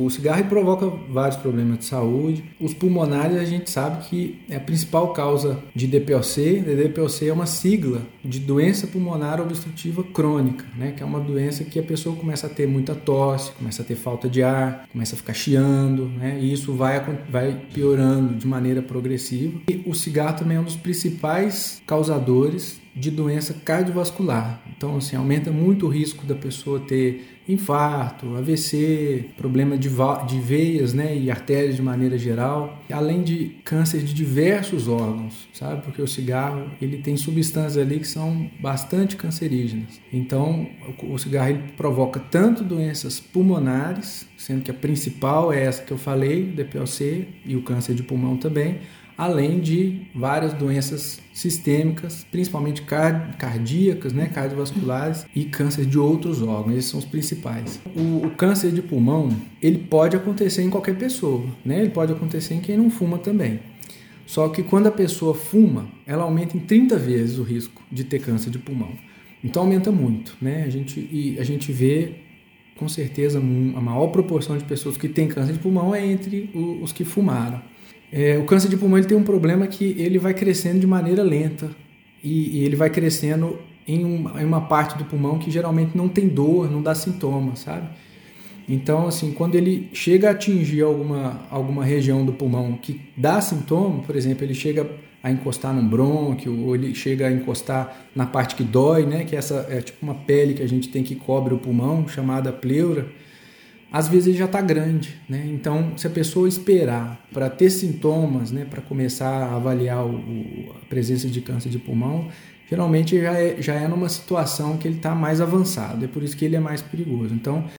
O cigarro provoca vários problemas de saúde. Os pulmonares, a gente sabe que é a principal causa de DPOC. A DPOC é uma sigla de doença pulmonar obstrutiva crônica, né? Que é uma doença que a pessoa começa a ter muita tosse, começa a ter falta de ar, começa a ficar chiando, né? E isso vai piorando de maneira progressiva. E o cigarro também é um dos principais causadores de doença cardiovascular. Então, assim, aumenta muito o risco da pessoa ter infarto, AVC, problema de veias, né, e artérias de maneira geral, além de câncer de diversos órgãos, sabe? Porque o cigarro, ele tem substâncias ali que são bastante cancerígenas. Então, o cigarro ele provoca tanto doenças pulmonares, sendo que a principal é essa que eu falei, o DPOC e o câncer de pulmão também, além de várias doenças sistêmicas, principalmente cardíacas, né, cardiovasculares e câncer de outros órgãos. Esses são os principais. O câncer de pulmão, ele pode acontecer em qualquer pessoa, né? Ele pode acontecer em quem não fuma também. Só que quando a pessoa fuma, ela aumenta em 30 vezes o risco de ter câncer de pulmão. Então aumenta muito, né? A gente vê com certeza a maior proporção de pessoas que têm câncer de pulmão é entre os que fumaram. O câncer de pulmão ele tem um problema que ele vai crescendo de maneira lenta e ele vai crescendo em uma parte do pulmão que geralmente não tem dor, não dá sintomas, sabe? Então, assim, quando ele chega a atingir alguma região do pulmão que dá sintoma, por exemplo, ele chega a encostar num brônquio ou ele chega a encostar na parte que dói, né? Que essa é tipo uma pele que a gente tem que cobre o pulmão, chamada pleura. Às vezes ele já está grande, né? Então, se a pessoa esperar para ter sintomas, né, para começar a avaliar a presença de câncer de pulmão, geralmente já é numa situação que ele está mais avançado, é por isso que ele é mais perigoso. Então,